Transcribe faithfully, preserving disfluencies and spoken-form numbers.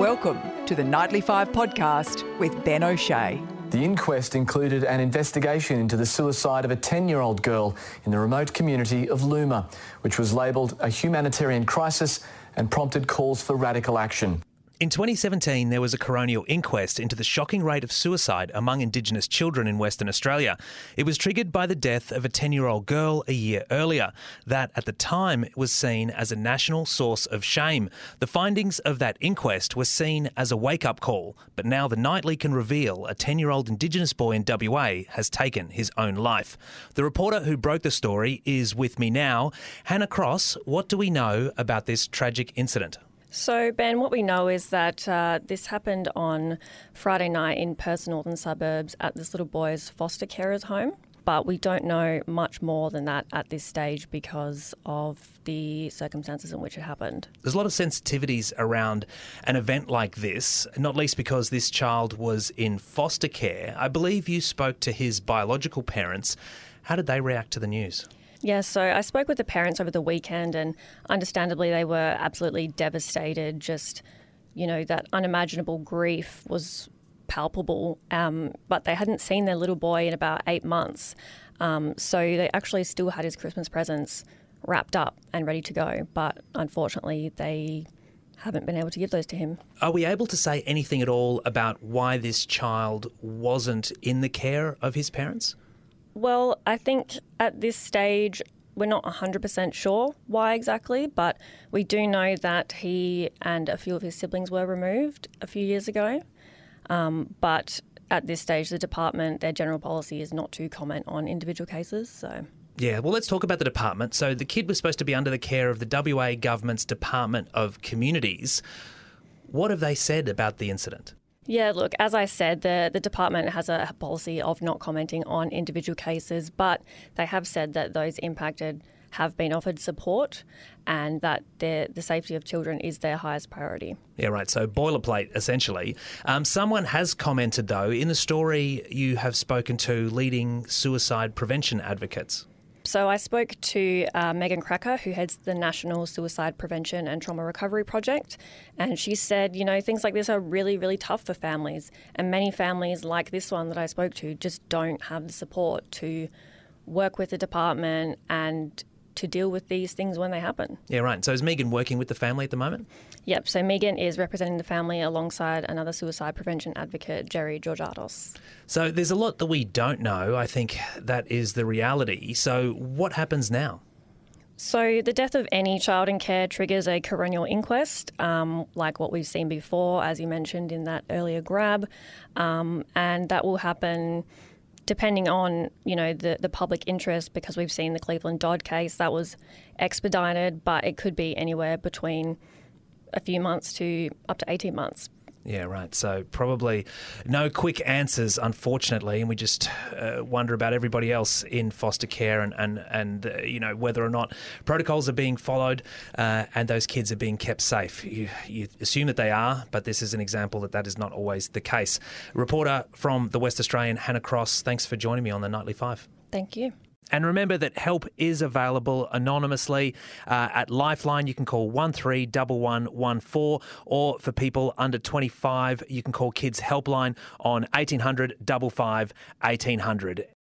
Welcome to the Nightly Five podcast with Ben O'Shea. The inquest included an investigation into the suicide of a ten-year-old girl in the remote community of Luma, which was labelled a humanitarian crisis and prompted calls for radical action. In twenty seventeen, there was a coronial inquest into the shocking rate of suicide among Indigenous children in Western Australia. It was triggered by the death of a ten-year-old girl a year earlier. That, at the time, was seen as a national source of shame. The findings of that inquest were seen as a wake-up call, but now the Nightly can reveal a ten-year-old Indigenous boy in W A has taken his own life. The reporter who broke the story is with me now. Hannah Cross, what do we know about this tragic incident? So, Ben, what we know is that uh, this happened on Friday night in Perth's northern suburbs at this little boy's foster carer's home. But we don't know much more than that at this stage because of the circumstances in which it happened. There's a lot of sensitivities around an event like this, not least because this child was in foster care. I believe you spoke to his biological parents. How did they react to the news? Yeah, so I spoke with the parents over the weekend and understandably they were absolutely devastated. Just, you know, that unimaginable grief was palpable, um, but they hadn't seen their little boy in about eight months. Um, so they actually still had his Christmas presents wrapped up and ready to go, but unfortunately they haven't been able to give those to him. Are we able to say anything at all about why this child wasn't in the care of his parents? Well, I think at this stage we're not one hundred percent sure why exactly, but we do know that he and a few of his siblings were removed a few years ago. Um, but at this stage, the department, their general policy is not to comment on individual cases. So, yeah, well, let's talk about the department. So the kid was supposed to be under the care of the W A government's Department of Communities. What have they said about the incident? Yeah, look, as I said, the, the department has a policy of not commenting on individual cases, but they have said that those impacted have been offered support and that the safety of children is their highest priority. Yeah, right. So boilerplate, essentially. Um, someone has commented, though, in the story you have spoken to leading suicide prevention advocates. So I spoke to uh, Megan Cracker, who heads the National Suicide Prevention and Trauma Recovery Project, and she said, you know, things like this are really, really tough for families, and many families like this one that I spoke to just don't have the support to work with the department and to deal with these things when they happen. Yeah, right. So is Megan working with the family at the moment? Yep. So Megan is representing the family alongside another suicide prevention advocate, Jerry Georgatos. So there's a lot that we don't know. I think that is the reality. So what happens now? So the death of any child in care triggers a coronial inquest, um, like what we've seen before, as you mentioned in that earlier grab, um, and that will happen depending on, you know, the, the public interest, because we've seen the Cleveland Dodd case that was expedited, but it could be anywhere between a few months to up to eighteen months. Yeah, right. So probably no quick answers, unfortunately, and we just uh, wonder about everybody else in foster care and, and, and uh, you know, whether or not protocols are being followed uh, and those kids are being kept safe. You, you assume that they are, but this is an example that that is not always the case. Reporter from the West Australian, Hannah Cross, thanks for joining me on the Nightly Five. Thank you. And remember that help is available anonymously. Uh, at Lifeline, you can call one three one one one four, or for people under twenty-five, you can call Kids Helpline on eighteen hundred, five five, eighteen hundred.